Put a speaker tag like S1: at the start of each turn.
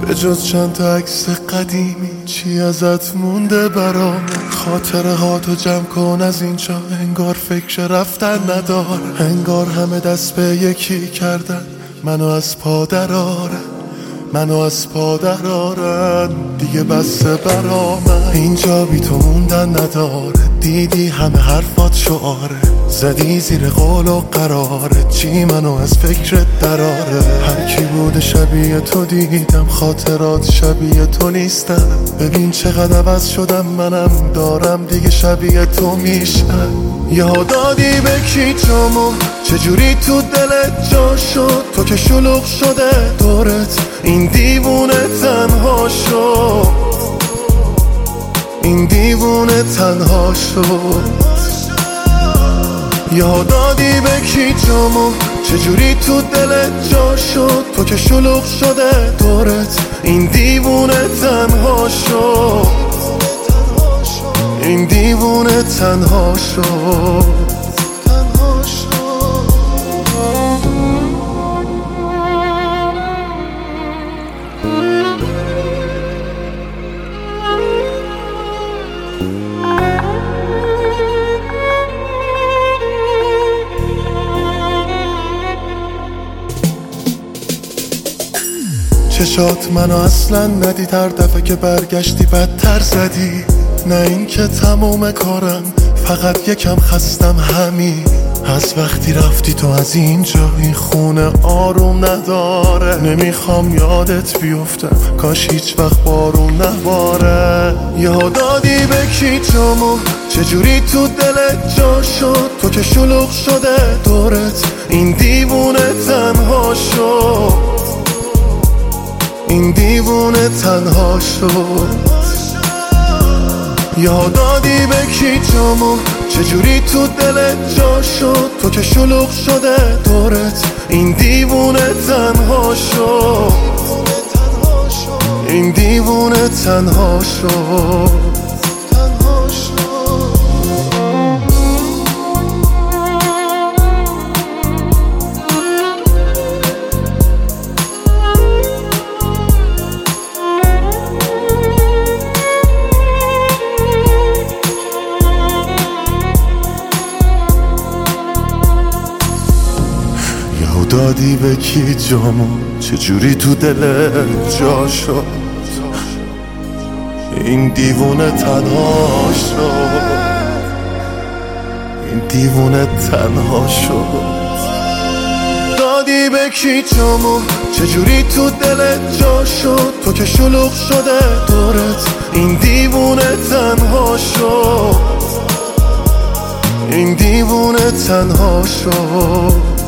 S1: به جز چند تا عکس قدیمی چی ازت مونده برام؟ خاطره ها تو جمع کن از اینجا، انگار فکر رفتن نداره، انگار همه دست به یکی کردن منو از پا درارن، منو از پا درارن. دیگه بسه برا من اینجا بی تو موندن نداره، دیدی همه حرفات شعاره، زدی زیر قول و قراره، چی منو از فکرت دراره؟ هر کی بوده شبیه تو دیدم، خاطرات شبیه تو نیستم، ببین چقدر عوض شدم، منم دارم دیگه شبیه تو میشم. یاد دادی به کی جامو، چجوری تو دلت جا شد، تو که شلوغ شده دورت، این دیوونه تنها شد، این دیوونه تنها شد. یاد دادی به کی جامو، چجوری تو دلت جا شد، تو که شلوغ شده دورت، این دیوونه تنها شد، این دیوونه تنها شد. چشات منو اصلا ندید، هر دفعه که برگشتی بدتر زدی، نه این که تموم کارم، فقط یکم خستم همین. از وقتی رفتی تو از اینجا، این خونه آروم نداره، نمیخوام یادت بیفتم، کاش هیچ وقت بارون نباره. یاد دادی به کی جامو، چجوری تو دلت جا شد، تو که شلوغ شده دورت، این دیوونه تنها شد، این دیوونه تنها شد. یاد دادی به کی جامو، چجوری تو دلت جا شد، تو که شلوغ شده دورت، این دیوونه تنها شد، این دیوونه تنها شد. دادی به کی جامو، چجوری تو دلت جا شد، این دیوونه تنها شد، این دیوونه تنها شد. دادی به کی جامو، چجوری تو دلت جا شد، تو که شلوغ شده دورت، این دیوونه تنها شد، این دیوونه تنها شد.